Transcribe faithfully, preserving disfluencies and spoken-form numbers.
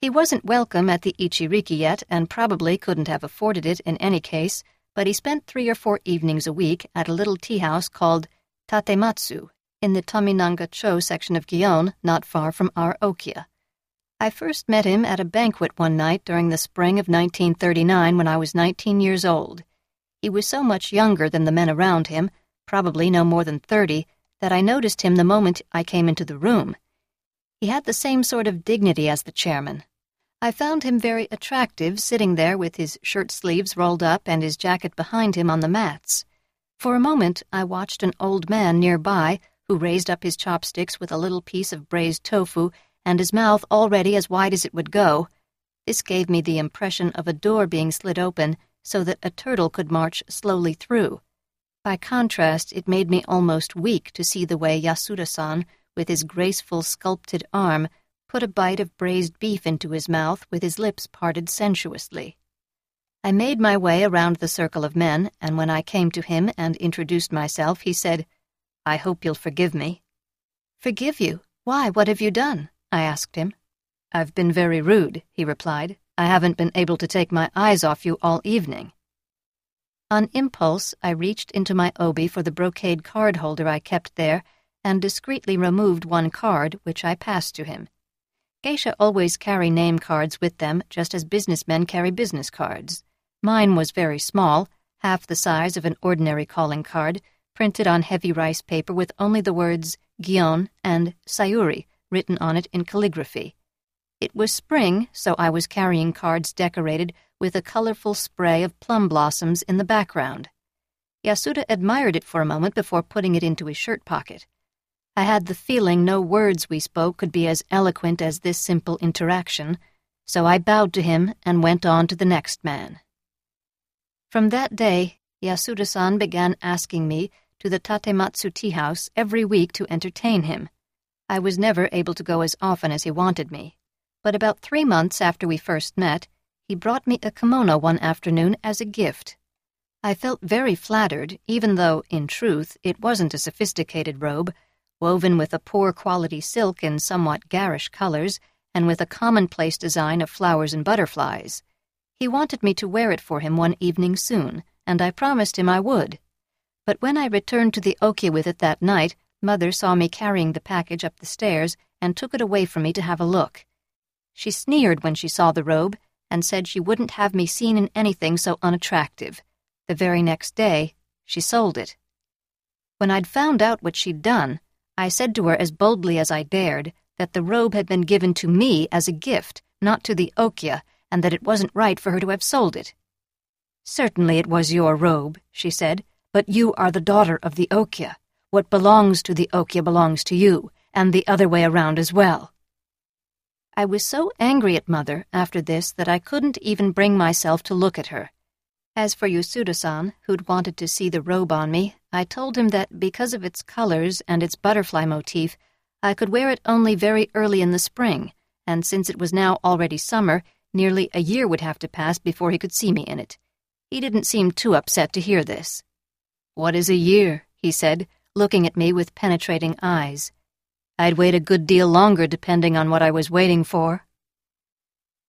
He wasn't welcome at the Ichiriki yet and probably couldn't have afforded it in any case, but he spent three or four evenings a week at a little tea-house called Tatematsu in the Tominanga-cho section of Gion, not far from our Okia. I first met him at a banquet one night during the spring of nineteen thirty-nine when I was nineteen years old. He was so much younger than the men around him, probably no more than thirty, that I noticed him the moment I came into the room. He had the same sort of dignity as the chairman. I found him very attractive, sitting there with his shirt sleeves rolled up and his jacket behind him on the mats. For a moment I watched an old man nearby who raised up his chopsticks with a little piece of braised tofu and his mouth already as wide as it would go. This gave me the impression of a door being slid open so that a turtle could march slowly through. By contrast, it made me almost weak to see the way Yasuda-san, with his graceful sculpted arm, put a bite of braised beef into his mouth with his lips parted sensuously. I made my way around the circle of men, and when I came to him and introduced myself, he said, "I hope you'll forgive me." "Forgive you? Why, what have you done?" I asked him. "I've been very rude," he replied. "I haven't been able to take my eyes off you all evening." On impulse, I reached into my obi for the brocade card holder I kept there and discreetly removed one card, which I passed to him. Geisha always carry name cards with them, just as businessmen carry business cards. Mine was very small, half the size of an ordinary calling card, printed on heavy rice paper with only the words Gion and Sayuri written on it in calligraphy. It was spring, so I was carrying cards decorated with a colorful spray of plum blossoms in the background. Yasuda admired it for a moment before putting it into his shirt pocket. I had the feeling no words we spoke could be as eloquent as this simple interaction, so I bowed to him and went on to the next man. From that day, Yasuda-san began asking me to the Tatematsu tea-house every week to entertain him. I was never able to go as often as he wanted me, but about three months after we first met, he brought me a kimono one afternoon as a gift. I felt very flattered, even though, in truth, it wasn't a sophisticated robe, woven with a poor-quality silk in somewhat garish colors and with a commonplace design of flowers and butterflies. He wanted me to wear it for him one evening soon, and I promised him I would. But when I returned to the Okia with it that night, Mother saw me carrying the package up the stairs and took it away from me to have a look. She sneered when she saw the robe and said she wouldn't have me seen in anything so unattractive. The very next day, she sold it. When I'd found out what she'd done, I said to her as boldly as I dared that the robe had been given to me as a gift, not to the Okia, and that it wasn't right for her to have sold it. "Certainly it was your robe," she said, "but you are the daughter of the Okia. What belongs to the Okia belongs to you, and the other way around as well." I was so angry at Mother after this that I couldn't even bring myself to look at her. As for Yasuda-san, who'd wanted to see the robe on me, I told him that because of its colors and its butterfly motif, I could wear it only very early in the spring, and since it was now already summer, nearly a year would have to pass before he could see me in it. He didn't seem too upset to hear this. "What is a year?" he said, looking at me with penetrating eyes. "I'd wait a good deal longer depending on what I was waiting for."